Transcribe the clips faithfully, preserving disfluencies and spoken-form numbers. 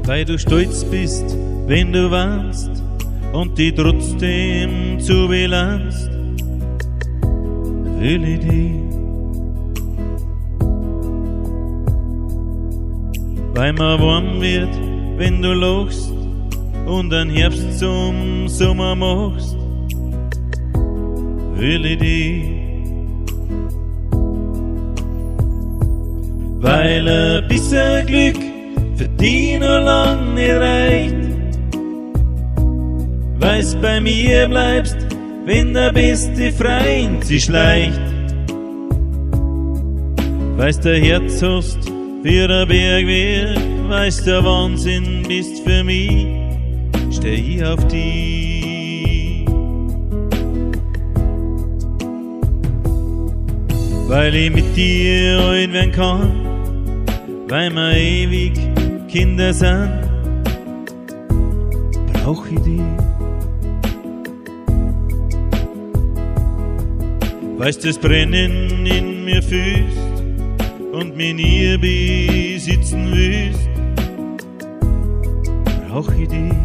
weil du stolz bist, wenn du warst und die trotzdem zu belanst, will ich dich. Weil mir warm wird, wenn du lachst und den Herbst zum Sommer machst, will ich dich. Weil ein bisschen Glück für dich noch lang nicht reicht, weil's bei mir bleibst, wenn der beste Freund sich schleicht, weil's der Herz hast für der Bergwerk, weil's der Wahnsinn bist für mich, steh ich auf dich. Weil ich mit dir alt werden kann, weil wir ewig Kinder sind, brauch ich dich. Weil's das Brennen in mir fühlst und mich nie besitzen willst, brauch ich dich.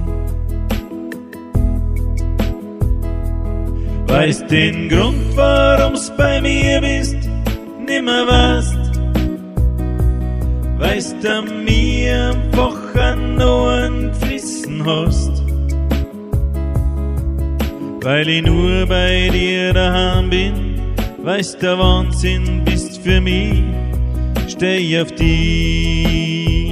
Weil's den Grund, warum's bei mir bist, nimmer weißt, weil's du mir einfach an Ohren geflissen hast, weil ich nur bei dir daheim bin, weil's der Wahnsinn bist für mich, steh ich auf dich.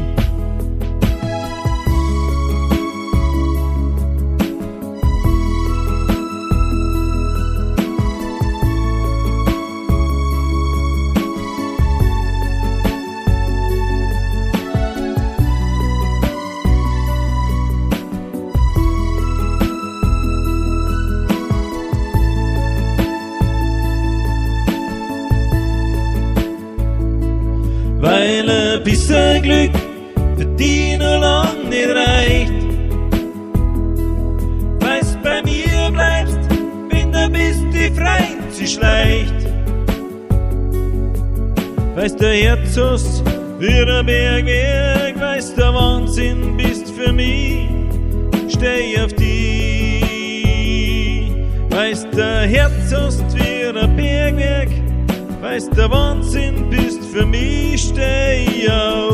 Weil ein bisschen Glück für dich noch lang nicht reicht, weil's bei mir bleibst, wenn der beste Freund sich schleicht, weil's der Herz hast für ein Bergwerk, weil's der Wahnsinn bist für mich, steh ich auf dich. Weil's der Herz hast für ein Bergwerk, weil's der Wahnsinn bist für mich, steh ich auf